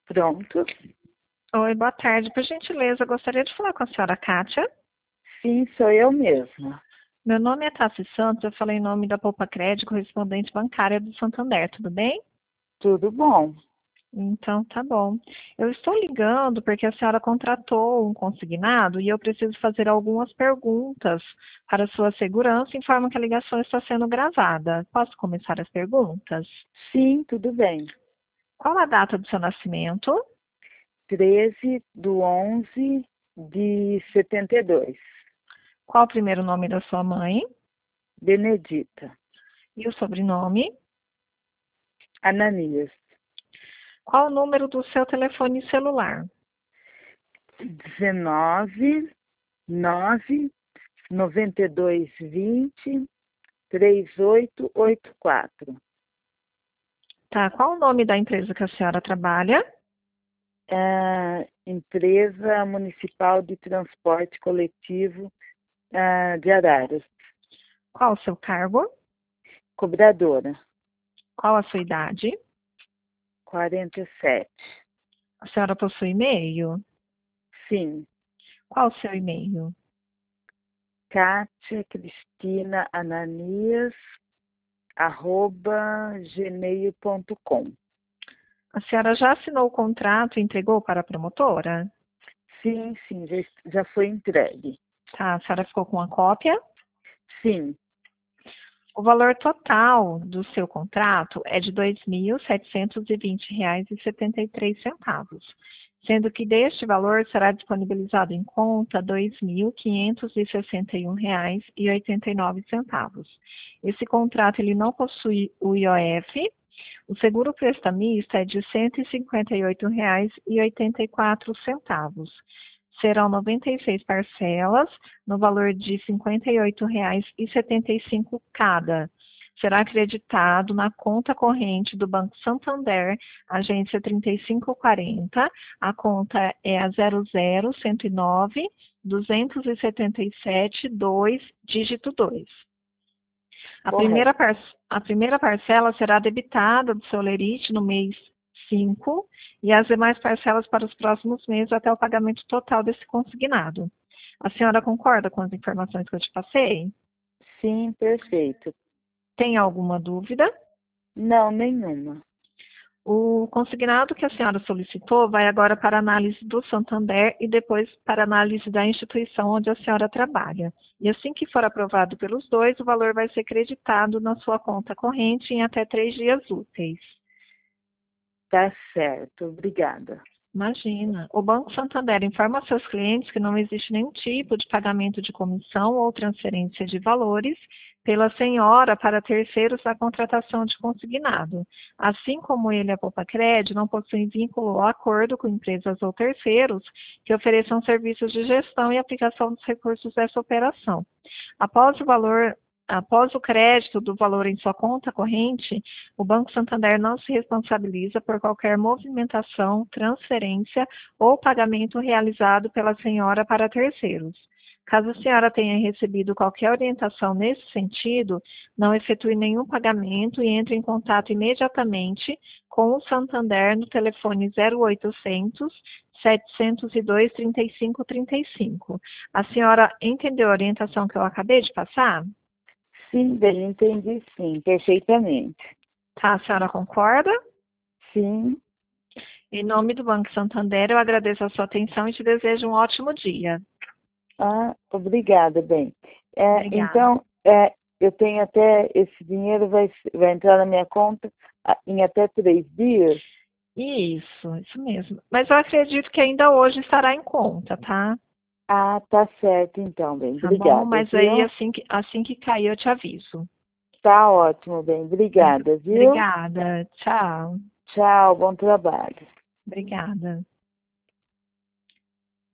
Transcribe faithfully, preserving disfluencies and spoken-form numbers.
Pronto. Oi, boa tarde. Por gentileza, gostaria de falar com a senhora Kátia. Sim, sou eu mesma. Meu nome é Tassi Santos, eu falei em nome da Poupa Crédito, correspondente bancária do Santander, tudo bem? Tudo bom? Então, tá bom. Eu estou ligando porque a senhora contratou um consignado e eu preciso fazer algumas perguntas para sua segurança, informo que a ligação está sendo gravada. Posso começar as perguntas? Sim, tudo bem. Qual a data do seu nascimento? treze do onze de setenta e dois. Qual o primeiro nome da sua mãe? Benedita. E o sobrenome? Ananias. Qual o número do seu telefone celular? dezenove, nove, noventa e dois, vinte, trinta e oito, oitenta e quatro. Tá, qual o nome da empresa que a senhora trabalha? É, Empresa Municipal de Transporte Coletivo é, de Araras. Qual o seu cargo? Cobradora. Qual a sua idade? quarenta e sete. A senhora possui e-mail? Sim. Qual o seu e-mail? Kátia Cristina Ananias, arroba gmail ponto com. A senhora já assinou o contrato e entregou para a promotora? Sim, sim, já, já foi entregue. Tá, a senhora ficou com a cópia? Sim. O valor total do seu contrato é de dois mil setecentos e vinte reais e setenta e três centavos, sendo que deste valor será disponibilizado em conta dois mil quinhentos e sessenta e um reais e oitenta e nove centavos. Esse contrato ele não possui o I O F. O seguro prestamista é de cento e cinquenta e oito reais e oitenta e quatro centavos. Serão noventa e seis parcelas, no valor de cinquenta e oito reais e setenta e cinco cada. Será acreditado na conta corrente do Banco Santander, agência trinta e cinco quarenta. A conta é a zero zero cento e nove duzentos e setenta e sete dois, dígito dois. A primeira, Correto. par a primeira parcela será debitada do seu lerite no mês cinco e as demais parcelas para os próximos meses até o pagamento total desse consignado. A senhora concorda com as informações que eu te passei? Sim, perfeito. Tem alguma dúvida? Não, nenhuma. O consignado que a senhora solicitou vai agora para análise do Santander e depois para análise da instituição onde a senhora trabalha. E assim que for aprovado pelos dois, o valor vai ser creditado na sua conta corrente em até três dias úteis. Tá certo, obrigada. Imagina. O Banco Santander informa aos seus clientes que não existe nenhum tipo de pagamento de comissão ou transferência de valores pela senhora para terceiros na contratação de consignado. Assim como ele, a Poupa Crédito, não possui vínculo ou acordo com empresas ou terceiros que ofereçam serviços de gestão e aplicação dos recursos dessa operação. Após o valor Após o crédito do valor em sua conta corrente, o Banco Santander não se responsabiliza por qualquer movimentação, transferência ou pagamento realizado pela senhora para terceiros. Caso a senhora tenha recebido qualquer orientação nesse sentido, não efetue nenhum pagamento e entre em contato imediatamente com o Santander no telefone zero oitocentos, setecentos e dois, trinta e cinco, trinta e cinco. A senhora entendeu a orientação que eu acabei de passar? Sim, bem, entendi sim, perfeitamente. Tá, a senhora concorda? Sim. Em nome do Banco Santander, eu agradeço a sua atenção e te desejo um ótimo dia. Ah, obrigada, bem. É, Obrigada. então, é, eu tenho até, esse dinheiro vai, vai entrar na minha conta ah, em até três dias? Isso, isso mesmo. Mas eu acredito que ainda hoje estará em conta, tá? Ah, tá certo então, bem. Tá bom? Obrigada, Mas aí viu? assim que, assim que cair eu te aviso. Tá ótimo, bem. Obrigada, viu? Obrigada. Tchau. Tchau, bom trabalho. Obrigada.